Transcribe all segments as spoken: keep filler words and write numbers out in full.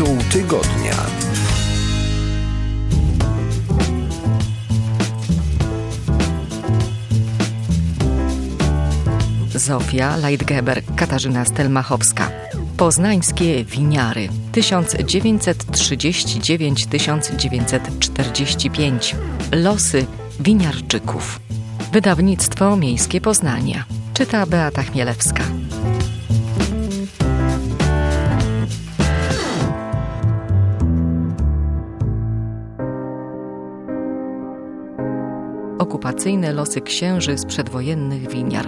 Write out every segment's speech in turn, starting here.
Tytuł tygodnia. Zofia Leitgeber, Katarzyna Stelmachowska. Poznańskie winiary tysiąc dziewięćset trzydzieści dziewięć do tysiąc dziewięćset czterdzieści pięć. Losy winiarczyków. Wydawnictwo Miejskie Poznania. Czyta Beata Chmielewska. Okupacyjne losy księży z przedwojennych winiar.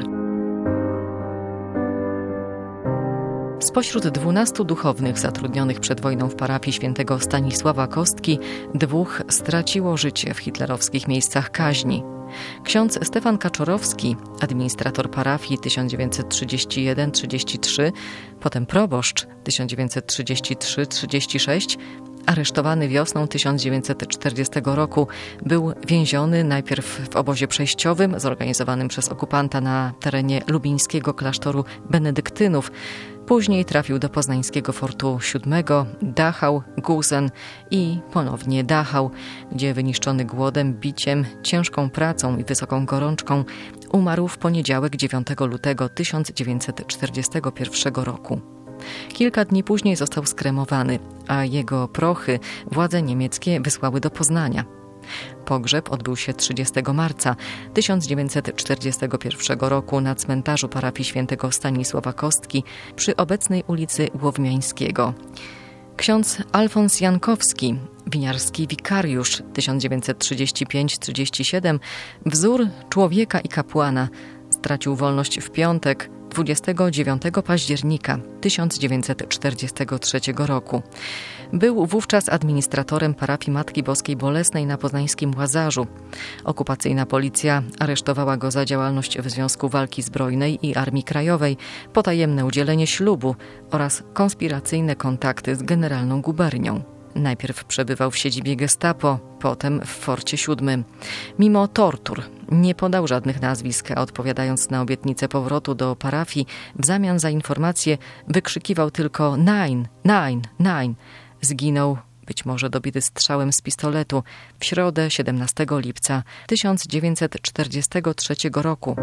Spośród dwunastu duchownych zatrudnionych przed wojną w parafii świętego Stanisława Kostki dwóch straciło życie w hitlerowskich miejscach kaźni. Ksiądz Stefan Kaczorowski, administrator parafii tysiąc dziewięćset trzydziesty pierwszy do trzydziestego trzeciego, potem proboszcz tysiąc dziewięćset trzydziesty trzeci do trzydziestego szóstego, aresztowany wiosną tysiąc dziewięćset czterdziestego roku, był więziony najpierw w obozie przejściowym zorganizowanym przez okupanta na terenie lubińskiego klasztoru benedyktynów. Później trafił do poznańskiego Fortu siódmego, Dachau, Gusen i ponownie Dachau, gdzie wyniszczony głodem, biciem, ciężką pracą i wysoką gorączką umarł w poniedziałek dziewiątego lutego tysiąc dziewięćset czterdziestego pierwszego roku. Kilka dni później został skremowany, a jego prochy władze niemieckie wysłały do Poznania. Pogrzeb odbył się trzydziestego marca tysiąc dziewięćset czterdziestego pierwszego roku na cmentarzu parafii świętego Stanisława Kostki przy obecnej ulicy Łowmiańskiego. Ksiądz Alfons Jankowski, winiarski wikariusz tysiąc dziewięćset trzydziesty piąty do trzydziestego siódmego, wzór człowieka i kapłana, stracił wolność w piątek, dwudziestego dziewiątego października tysiąc dziewięćset czterdziestego trzeciego roku. Był wówczas administratorem parafii Matki Boskiej Bolesnej na poznańskim Łazarzu. Okupacyjna policja aresztowała go za działalność w Związku Walki Zbrojnej i Armii Krajowej, potajemne udzielenie ślubu oraz konspiracyjne kontakty z generalną gubernią. Najpierw przebywał w siedzibie Gestapo, potem w Forcie siódmym. Mimo tortur nie podał żadnych nazwisk, a odpowiadając na obietnicę powrotu do parafii, w zamian za informacje wykrzykiwał tylko nein, nein, nein. Zginął, być może dobity strzałem z pistoletu, w środę siedemnastego lipca tysiąc dziewięćset czterdziestego trzeciego roku.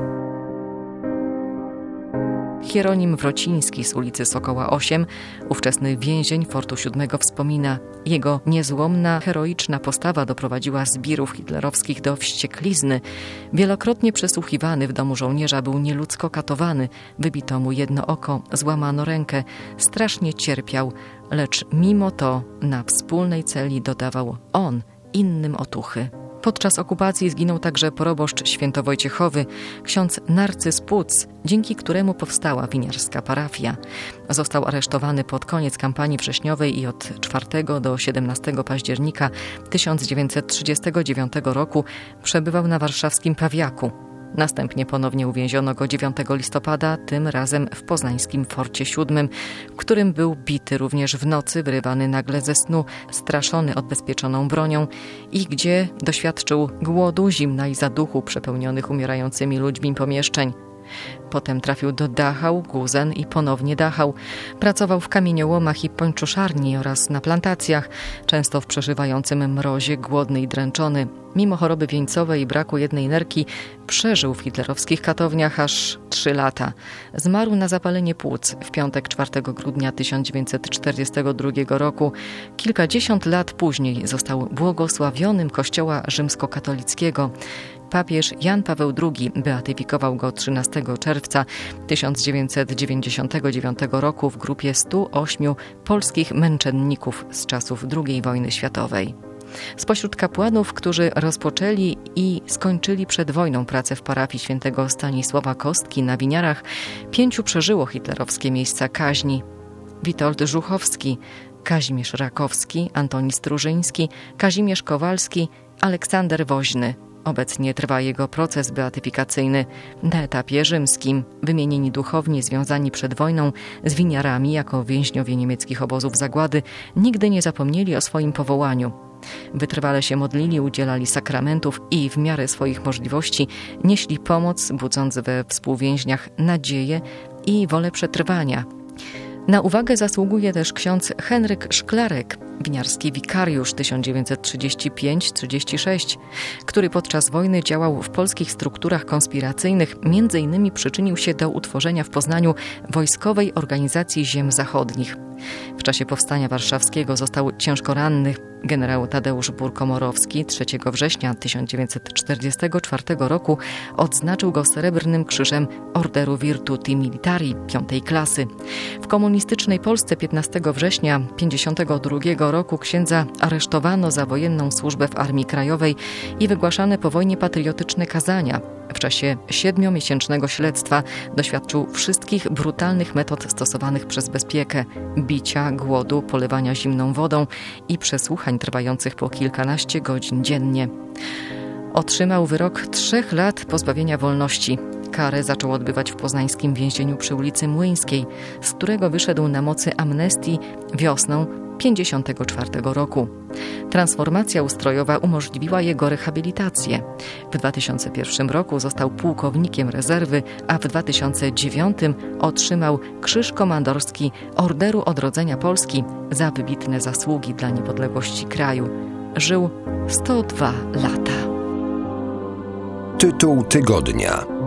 Hieronim Wrociński z ulicy Sokoła osiem, ówczesny więzień Fortu siódmego, wspomina: jego niezłomna, heroiczna postawa doprowadziła zbirów hitlerowskich do wścieklizny. Wielokrotnie przesłuchiwany w domu żołnierza, był nieludzko katowany, wybito mu jedno oko, złamano rękę, strasznie cierpiał, lecz mimo to na wspólnej celi dodawał on innym otuchy. Podczas okupacji zginął także proboszcz świętowojciechowy, ksiądz Narcyz Puc, dzięki któremu powstała winiarska parafia. Został aresztowany pod koniec kampanii wrześniowej i od czwartego do siedemnastego października tysiąc dziewięćset trzydziestego dziewiątego roku przebywał na warszawskim Pawiaku. Następnie ponownie uwięziono go dziewiątego listopada, tym razem w poznańskim Forcie siódmym, w którym był bity również w nocy, wyrywany nagle ze snu, straszony odbezpieczoną bronią i gdzie doświadczył głodu, zimna i zaduchu przepełnionych umierającymi ludźmi pomieszczeń. Potem trafił do Dachau, Gusen i ponownie Dachau. Pracował w kamieniołomach i pończoszarni oraz na plantacjach, często w przeżywającym mrozie, głodny i dręczony. Mimo choroby wieńcowej i braku jednej nerki przeżył w hitlerowskich katowniach aż trzy lata. Zmarł na zapalenie płuc w piątek czwartego grudnia tysiąc dziewięćset czterdziestego drugiego roku. Kilkadziesiąt lat później został błogosławionym Kościoła rzymskokatolickiego. Papież Jan Paweł drugi beatyfikował go trzynastego czerwca tysiąc dziewięćset dziewięćdziesiątego dziewiątego roku w grupie stu ośmiu polskich męczenników z czasów drugiej wojny światowej. Spośród kapłanów, którzy rozpoczęli i skończyli przed wojną pracę w parafii świętego Stanisława Kostki na Winiarach, pięciu przeżyło hitlerowskie miejsca kaźni. Witold Żuchowski, Kazimierz Rakowski, Antoni Strużyński, Kazimierz Kowalski, Aleksander Woźny. Obecnie trwa jego proces beatyfikacyjny. Na etapie rzymskim wymienieni duchowni związani przed wojną z winiarami jako więźniowie niemieckich obozów zagłady nigdy nie zapomnieli o swoim powołaniu. Wytrwale się modlili, udzielali sakramentów i w miarę swoich możliwości nieśli pomoc, budząc we współwięźniach nadzieję i wolę przetrwania. Na uwagę zasługuje też ksiądz Henryk Szklarek, winiarski wikariusz tysiąc dziewięćset trzydziesty piąty do trzydziestego szóstego, który podczas wojny działał w polskich strukturach konspiracyjnych, między innymi przyczynił się do utworzenia w Poznaniu Wojskowej Organizacji Ziem Zachodnich. W czasie powstania warszawskiego został ciężko ranny. Generał Tadeusz Burkomorowski trzeciego września tysiąc dziewięćset czterdziestego czwartego roku odznaczył go Srebrnym Krzyżem Orderu Virtuti Militari piątej klasy. W komunistycznej Polsce piętnastego września tysiąc dziewięćset pięćdziesiątego drugiego roku księdza aresztowano za wojenną służbę w Armii Krajowej i wygłaszane po wojnie patriotyczne kazania. W czasie siedmiomiesięcznego śledztwa doświadczył wszystkich brutalnych metod stosowanych przez bezpiekę: bicia, głodu, polewania zimną wodą i przesłuchań trwających po kilkanaście godzin dziennie. Otrzymał wyrok trzech lat pozbawienia wolności. Karę zaczął odbywać w poznańskim więzieniu przy ulicy Młyńskiej, z którego wyszedł na mocy amnestii wiosną pięćdziesiątego czwartego roku. Transformacja ustrojowa umożliwiła jego rehabilitację. W dwa tysiące pierwszym roku został pułkownikiem rezerwy, a w dwa tysiące dziewiątym otrzymał Krzyż Komandorski Orderu Odrodzenia Polski za wybitne zasługi dla niepodległości kraju. Żył sto dwa lata. Tytuł tygodnia.